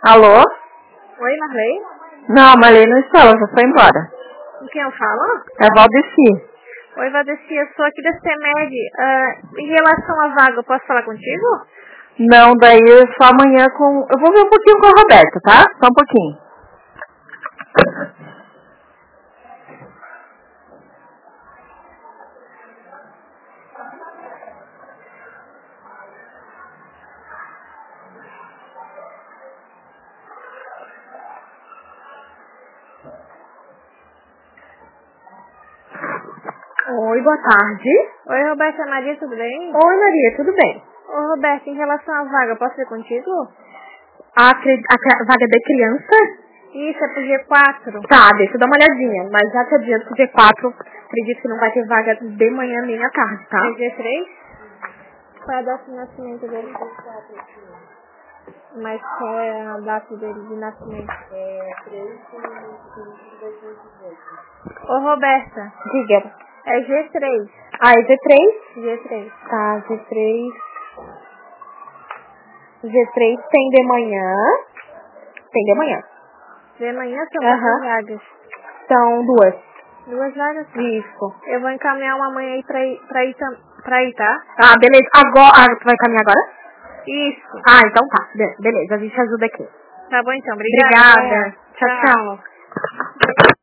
Alô? Oi, Marley? Não, Marley não está, ela já foi embora. Com quem eu falo? É Valdeci. Oi, Valdeci, eu sou aqui da CEMED. Em relação à vaga, eu posso falar contigo? Não, daí só amanhã com... Eu vou ver um pouquinho com a Roberta, tá? Só um pouquinho. Oi, boa tarde. Oi, Roberta, Maria, tudo bem? Oi, Maria, tudo bem? Ô, Roberta, em relação à vaga, eu posso ver contigo? A vaga de criança? Isso, é pro G4. Tá, deixa eu dar uma olhadinha. Mas já te adianto que o G4, acredito que não vai ter vaga de manhã nem à tarde, tá? É G3? Qual é a data de nascimento dele? Mas qual é a data dele de nascimento? É 3 de 2018. Ô, Roberta. Diga. É G3. Ah, é G3? G3. Tá, G3. G3 tem de manhã. Tem de manhã. De manhã são quantas vagas? São duas. 2 vagas? Isso. Eu vou encaminhar uma mãe aí pra ir, tá? Ah, beleza. Agora, tu vai caminhar agora? Isso. Ah, então tá. Beleza, a gente ajuda aqui. Tá bom então, obrigada. Obrigada. Tchau, tchau.